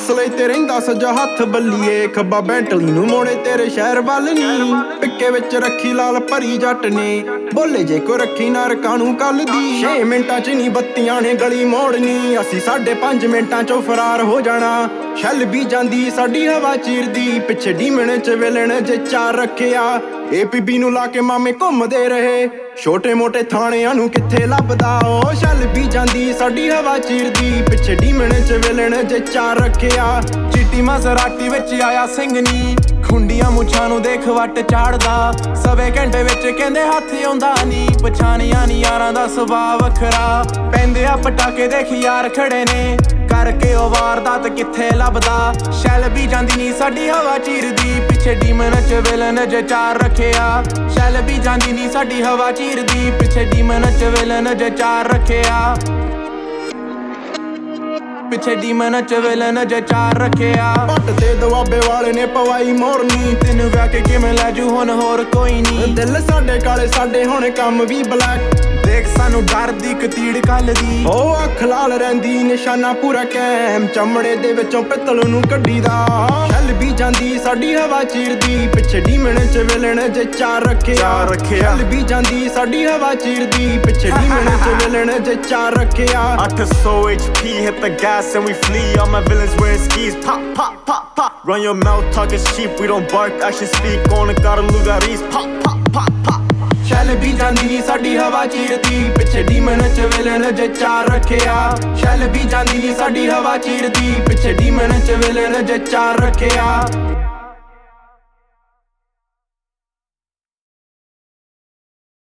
ਹੌਸਲੇ ਤੇ ਰਹਿੰਦਾ ਸੱਜਾ ਹੱਥ ਬੱਲੀਏ, ਖੱਬਾ ਬੈਂਟਲੀ ਨੂੰ ਮੋੜੇ ਤੇਰੇ ਸ਼ਹਿਰ ਵੱਲ ਨੀ। ਪਿੱਕੇ ਵਿੱਚ ਰੱਖੀ ਲਾਲ ਭਰੀ ਜੱਟ ਨੇ, ਬੋਲੇ ਜੇ ਕੋ ਰੱਖੀ ਨਾ ਰਕਾਣੂ ਕੱਲ ਦੀ। 6 ਮਿੰਟਾਂ ਚ ਨਹੀਂ ਬੱਤੀਆਂ ਨੇ ਗਲੀ ਮੋੜਨੀ, ਅਸੀਂ 5.5 ਮਿੰਟਾਂ ਚੋਂ ਫਰਾਰ ਹੋ ਜਾਣਾ। ਛੱਲ ਵੀ ਜਾਂਦੀ ਸਾਡੀ ਹਵਾ ਚੀਰਦੀ, ਪਿੱਛੇ ਡੀਮਣ ਚ ਵਿਲਣ ਜੇ ਚਾਰ ਰੱਖਿਆ। APB ਨੂੰ ਲਾ ਕੇ ਮਾਮੇ ਘੁੰਮਦੇ ਰਹੇ, ਛੋਟੇ ਮੋਟੇ ਥਾਣਿਆਂ ਨੂੰ ਕਿੱਥੇ ਲੱਭਦਾ ਉਹ। ਛੱਲ ਵੀ ਜਾਂਦੀ ਸਾਡੀ ਹਵਾ ਚੀਰਦੀ, ਪਿੱਛੇ ਡੀਮਣ ਚ ਵਿਲਣ ਜੇ ਚਾਰ ਰੱਖਿਆ। ਚਿੱਟੀ ਮਸਰਾਟੀ ਵਿੱਚ ਆਇਆ ਸਿੰਘ ਨੀ, ਖੁੰਡੀਆਂ ਮੁੱਛਾਂ ਨੂੰ ਦੇਖ ਵੱਟ ਚਾੜਦਾ। ਸਵੇ ਘੰਟੇ ਵਿੱਚ ਕਹਿੰਦੇ ਹੱਥ ਆਉਂਦਾ ਨੀ, ਪਛਾਣਿਆ ਨੀ ਯਾਰਾਂ ਦਾ ਸੁਭਾਅ ਵੱਖਰਾ। ਪੈਂਦੇ ਆ ਪਟਾਕੇ ਦੇਖ ਯਾਰ ਖੜੇ ਨੇ, ਕਰਕੇ ਉਹ ਵਾਰਦਾਤ ਕਿੱਥੇ ਲੱਭਦਾ। ਸ਼ੈਲ ਵੀ ਜਾਂਦੀ ਨੀ ਸਾਡੀ ਹਵਾ ਚੀਰਦੀ, ਪਿੱਛੇ ਡੀਮਨ ਚ ਵਿਲਨ ਜੇ ਚਾਰ ਰੱਖਿਆ। ਸ਼ੈਲ ਵੀ ਜਾਂਦੀ ਨੀ ਸਾਡੀ ਹਵਾ ਚੀਰਦੀ, ਪਿੱਛੇ ਡੀਮਨ ਚ ਵਿਲਨ ਜੇ ਚਾਰ ਰੱਖਿਆ। ਪਿੱਛੇ ਡੀਮਨ ਚ ਵਿਲਨ ਜੇ ਚਾਰ ਰੱਖਿਆ। ਪੱਟ ਤੇ ਦੁਆਬੇ ਵਾਲੇ ਨੇ ਪਵਾਈ ਮੋਰਨੀ, ਤੈਨੂੰ ਵਿਆਹ ਕੇ ਕਿਵੇਂ ਲੈ ਜੂ ਹੁਣ ਹੋਰ ਕੋਈ ਨੀ। ਦਿਲ ਸਾਡੇ ਕਾਲੇ ਸਾਡੇ ਹੁਣ ਕੰਮ ਵੀ ਬਲੈਕ, ਦੇਖ ਸਾਨੂੰ ਡਰਦੀ ਕਤੀੜ ਕੱਲ ਦੀ। ਉਹ ਅੱਖ ਲਾਲ ਰਹਿੰਦੀ ਨਿਸ਼ਾਨਾ ਪੂਰਾ ਕੈਮ, ਚਮੜੇ ਦੇ ਵਿੱਚੋਂ ਪਿੱਤਲ ਨੂੰ ਕੱਢੀਦਾ। ਛੱਲ ਵੀ ਜਾਂਦੀ ਸਾਡੀ ਹਵਾ ਚੀਰਦੀ, ਪਿੱਛੇ ਡੀਮਣ ਚ ਵਿਲਣ ਜੇ ਚਾਰ ਰੱਖਿਆ। ਛੱਲ ਵੀ ਜਾਂਦੀ ਸਾਡੀ ਹਵਾ ਚੀਰਦੀ, ਪਿੱਛੇ ਡੀਮਣ ਚ ਵਿਲਣ ਜੇ ਚਾਰ ਰੱਖਿਆ। 800 HP hit the gas and we flee, all my villains wearing skis. Pop, pop, pop, pop. Run your mouth talking sheep, we don't bark, action speak. On the got Lugaris. Pop, pop, pop, pop. ਛੱਲ ਵੀ ਜਾਂਦੀ ਸਾਡੀ ਹਵਾ ਚੀਰਦੀ, ਪਿੱਛੇ ਡੀਮਨ ਚ villain ਜੇ ਚਾਰ ਰੱਖਿਆ। ਛੱਲ ਵੀ ਜਾਂਦੀ ਸਾਡੀ ਹਵਾ ਚੀਰਦੀ, ਪਿੱਛੇ ਡੀਮਨ ਚ ਵਿਲਨ ਜੇ ਚਾਰ ਰੱਖਿਆ।